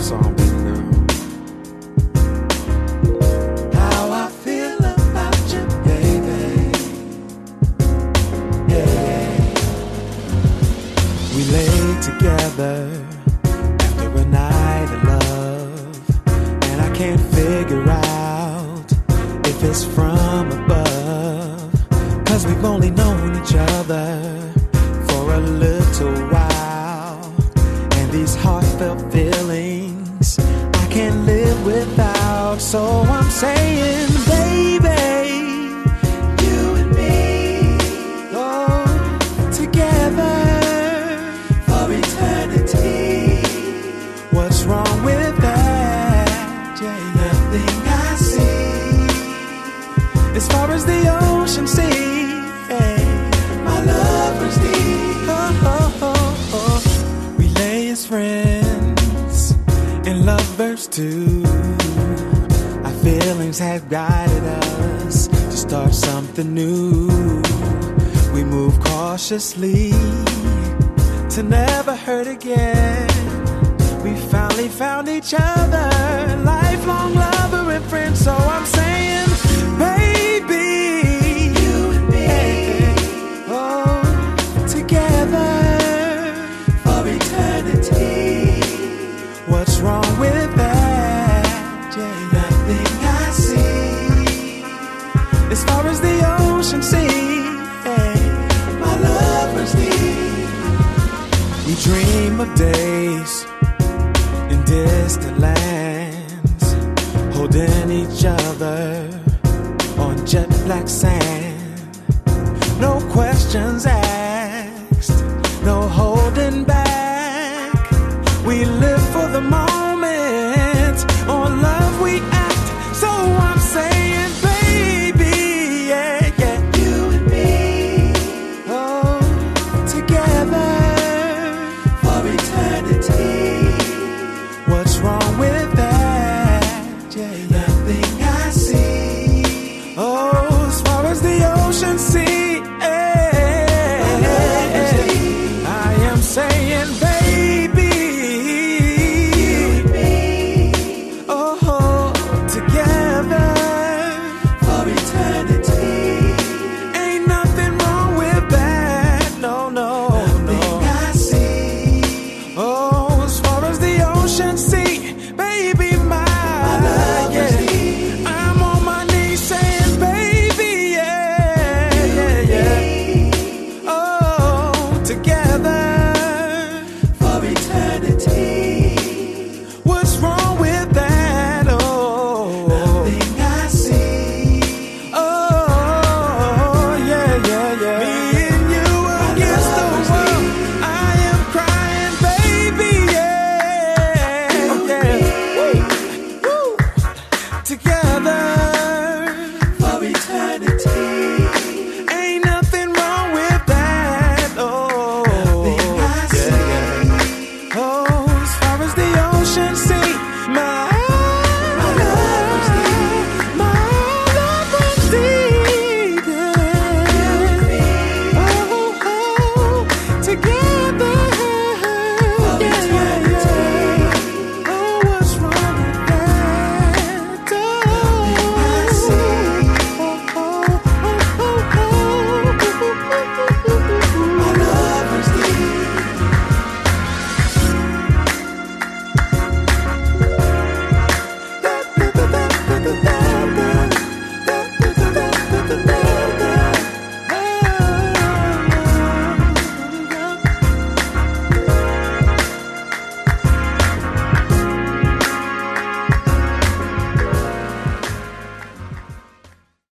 song, baby girl. How I feel about you, baby. Yeah. We lay together after a night of love, and I can't figure out if it's from above, 'cause we've only known each other for a little while, and these heartfelt feelings I can't live without. So I'm saying, baby, You and me, oh, together for eternity. what's wrong with that? Yeah, Nothing I see. as far as the ocean sea, hey. My lover's deep. Oh, oh, oh, oh. We lay as friends and lovers too. Our feelings have guided us to start something new. We move cautiously to never hurt again. We finally found each other, lifelong lover and friend. So I'm saying, baby, You and me, oh, together, for eternity. what's wrong with that? Yeah, Nothing I see. as far as the ocean sea, hey. My lover's deep. We dream of days in distant lands, holding each other on jet black sand. No questions asked.